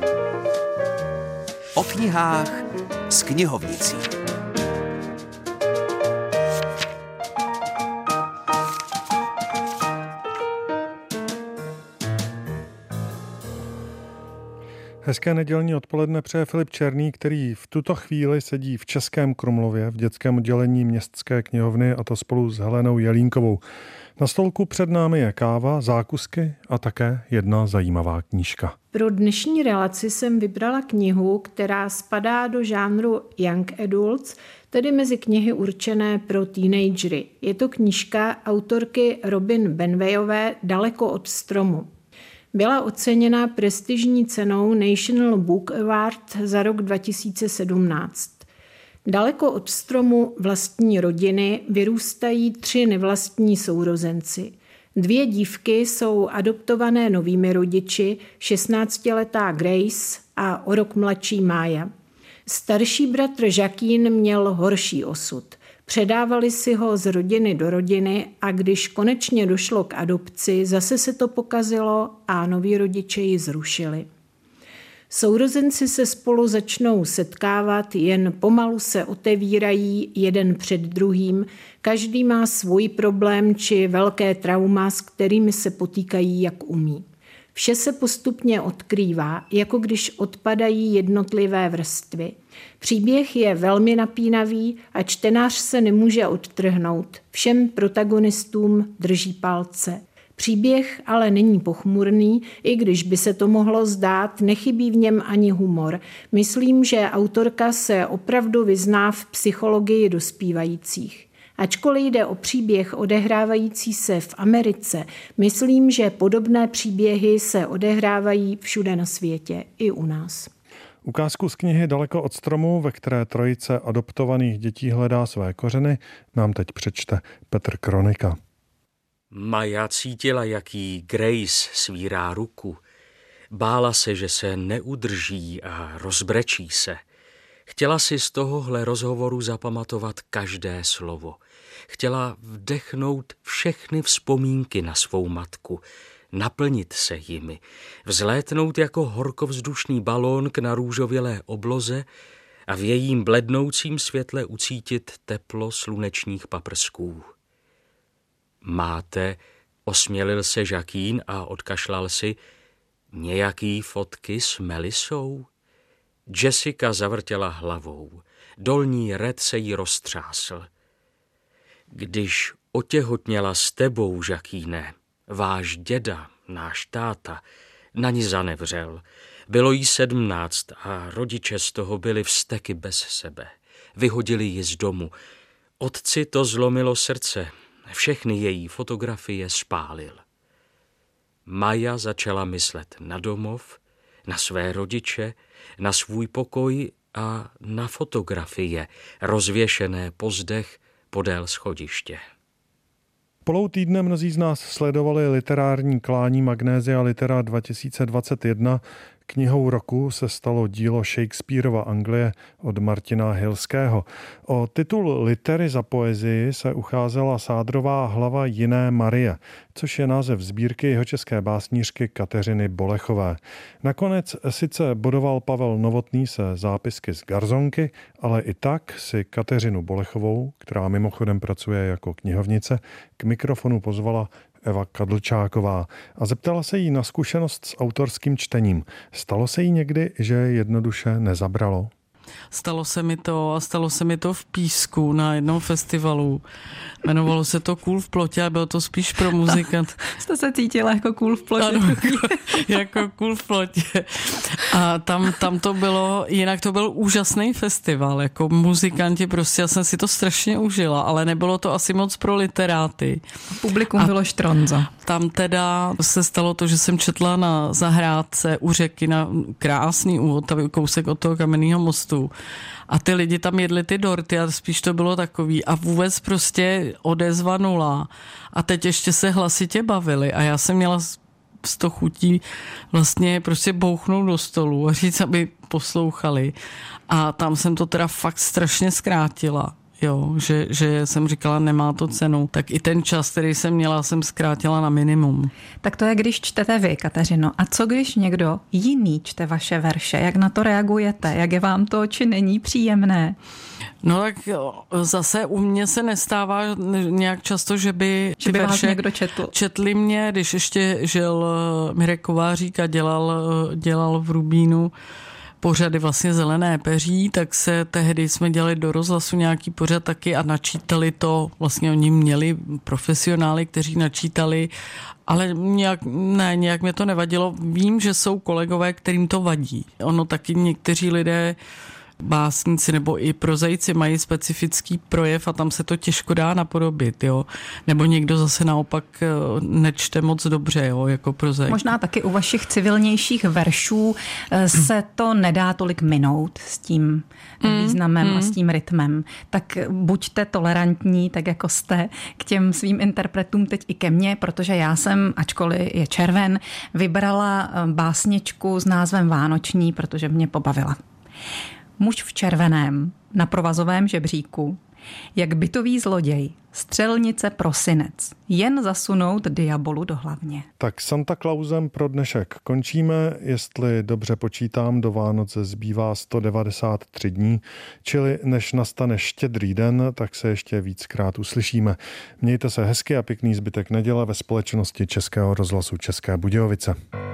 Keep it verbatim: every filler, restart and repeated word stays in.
O knihách s knihovnicí. Hezké nedělní odpoledne přeje Filip Černý, který v tuto chvíli sedí v Českém Krumlově v dětském oddělení Městské knihovny, a to spolu s Helenou Jelínkovou. Na stolku před námi je káva, zákusky a také jedna zajímavá knížka. Pro dnešní relaci jsem vybrala knihu, která spadá do žánru Young Adults, tedy mezi knihy určené pro teenagery. Je to knížka autorky Robin Benwayové Daleko od stromu. Byla oceněna prestižní cenou National Book Award za rok dva tisíce sedmnáct. Daleko od stromu vlastní rodiny vyrůstají tři nevlastní sourozenci. Dvě dívky jsou adoptované novými rodiči, šestnáctiletá Grace a o rok mladší Mája. Starší bratr Jacquin měl horší osud. Předávali si ho z rodiny do rodiny a když konečně došlo k adopci, zase se to pokazilo a noví rodiče ji zrušili. Sourozenci se spolu začnou setkávat, jen pomalu se otevírají jeden před druhým, každý má svůj problém či velké trauma, s kterými se potýkají, jak umí. Vše se postupně odkrývá, jako když odpadají jednotlivé vrstvy. Příběh je velmi napínavý a čtenář se nemůže odtrhnout. Všem protagonistům drží palce. Příběh ale není pochmurný, i když by se to mohlo zdát, nechybí v něm ani humor. Myslím, že autorka se opravdu vyzná v psychologii dospívajících. Ačkoliv jde o příběh odehrávající se v Americe, myslím, že podobné příběhy se odehrávají všude na světě, i u nás. Ukázku z knihy Daleko od stromu, ve které trojice adoptovaných dětí hledá své kořeny, nám teď přečte Petr Kronika. Maja cítila, jak jí Grace svírá ruku. Bála se, že se neudrží a rozbrečí se. Chtěla si z tohohle rozhovoru zapamatovat každé slovo. Chtěla vdechnout všechny vzpomínky na svou matku, naplnit se jimi, vzlétnout jako horkovzdušný balón k narůžovělé obloze a v jejím blednoucím světle ucítit teplo slunečních paprsků. Máte, osmělil se Jacquin a odkašlal si, nějaký fotky s Melisou? Jessica zavrtěla hlavou. Dolní red se jí roztřásl. Když otěhotněla s tebou, Jacquine, váš děda, náš táta, na ní zanevřel. Bylo jí sedmnáct a rodiče z toho byli vzteky bez sebe. Vyhodili ji z domu. Otci to zlomilo srdce. Všechny její fotografie spálil. Maja začala myslet na domov, na své rodiče, na svůj pokoj a na fotografie rozvěšené po zdech podél schodiště. Polou týdne mnozí z nás sledovali literární klání Magnésia Litera dva tisíce dvacet jedna. Knihou roku se stalo dílo Shakespearova Anglie od Martina Hilského. O titul Litery za poezii se ucházela Sádrová hlava Jiné Marie, což je název sbírky jihočeské básnířky Kateřiny Bolechové. Nakonec sice bodoval Pavel Novotný se zápisky z Garzonky, ale i tak si Kateřinu Bolechovou, která mimochodem pracuje jako knihovnice, k mikrofonu pozvala Eva Kadlčáková a zeptala se jí na zkušenost s autorským čtením. Stalo se jí někdy, že jednoduše nezabralo? Stalo se mi to a stalo se mi to v Písku na jednom festivalu. Jmenovalo se to Kůl v plotě a bylo to spíš pro muzikant. Jste se cítila jako kůl v plotě. Ano, jako, jako Kůl v plotě. A tam, tam to bylo, jinak to byl úžasný festival, jako muzikanti prostě, já jsem si to strašně užila, ale nebylo to asi moc pro literáty. Publikum a bylo štronza. Tam teda se stalo to, že jsem četla na zahrádce u řeky na krásný úvod, kousek od toho Kamenného mostu. A ty lidi tam jedli ty dorty a spíš to bylo takový a vůbec prostě odezva nula. A teď ještě se hlasitě bavili a já jsem měla z toho chutí vlastně prostě bouchnout do stolu a říct, aby poslouchali. A tam jsem to teda fakt strašně zkrátila. jo, že, že jsem říkala, nemá to cenu, tak i ten čas, který jsem měla, jsem zkrátila na minimum. Tak to je, když čtete vy, Kateřino. A co když někdo jiný čte vaše verše? Jak na to reagujete? Jak je vám to, či není příjemné? No tak jo, zase u mě se nestává nějak často, že by že ty by verše vás někdo četl. četli mě, když ještě žil Mirek Kovářík a dělal, dělal v Rubínu pořady vlastně Zelené peří, tak se tehdy jsme dělali do rozhlasu nějaký pořad taky a načítali to, vlastně oni měli profesionály, kteří načítali, ale nějak, ne, nějak mě to nevadilo. Vím, že jsou kolegové, kterým to vadí. Ono taky někteří lidé básníci nebo i prozaici mají specifický projev a tam se to těžko dá napodobit, jo. Nebo někdo zase naopak nečte moc dobře, jo, jako prozaik. Možná taky u vašich civilnějších veršů se to nedá tolik minout s tím významem mm. a s tím rytmem. Tak buďte tolerantní, tak jako jste k těm svým interpretům teď i ke mně, protože já jsem, ačkoliv je červen, vybrala básničku s názvem Vánoční, protože mě pobavila. Muž v červeném, na provazovém žebříku, jak bytový zloděj, střelnice prosinec, jen zasunout diabolu do hlavně. Tak Santa Clausem pro dnešek končíme, jestli dobře počítám, do Vánoce zbývá sto devadesát tři dní, čili než nastane Štědrý den, tak se ještě víckrát uslyšíme. Mějte se hezky a pěkný zbytek neděle ve společnosti Českého rozhlasu České Budějovice.